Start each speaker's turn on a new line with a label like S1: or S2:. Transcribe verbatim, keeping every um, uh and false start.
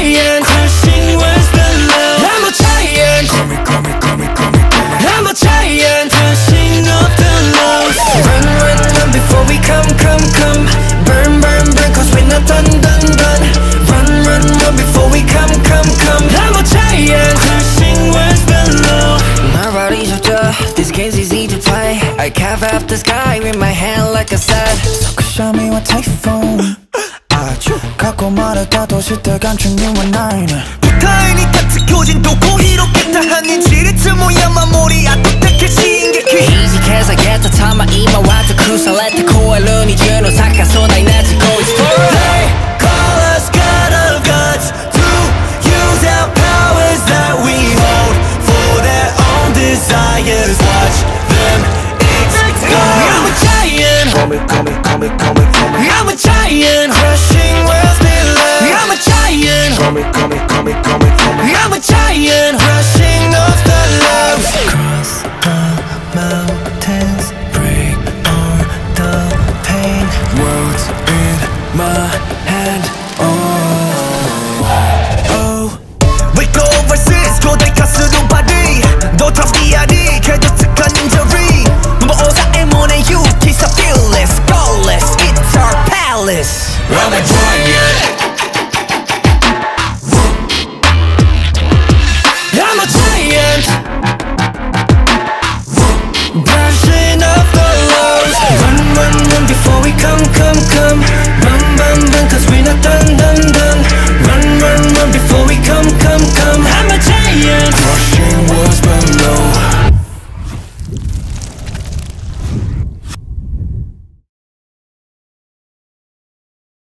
S1: giant, crushing words below. I'm a giant, call me, call me, call me, call me, call me. I'm a giant, crushing up the lows. Run, run, run before we come, come, come. Burn, burn, burn, cause we're not done, done, done. Run, run, run before we come, come, come. I'm a giant, crushing words below. My body's after, this game's easy to play. I carve up the sky with my hand like a sad.
S2: So show me what typhoon. 갖고 말했다도 시대 감춘 you and I.
S3: 부타이니 같은 교진도 고히롭겠다 하니 지리트 모야 마무리야 또 떼킬 신기키
S1: Easy cause I get the time I eat my water cruise I let the cool 눈이 주는 오사카 소나이 나지고 it's for
S3: They call us God of gods to use our powers that we hold for their own desires. Watch them explode.
S1: I'm a giant,
S3: Call me, call me, call me, call me, call me.
S1: I'm a giant,
S3: Crushing worlds below.
S1: I'm a giant,
S3: Call me, call me, call me, call me, call me.
S1: I'm a giant,
S3: Rushing off the lows.
S2: Cross the mountains, break all the pain. Words in my hand. Oh, oh.
S3: We go overseas 교대 가스로 발이 No drops 디아리 개독특한 injury 넘어 오사의 문의 you kiss a fearless, flawless. It's our palace.
S1: I'm a giant.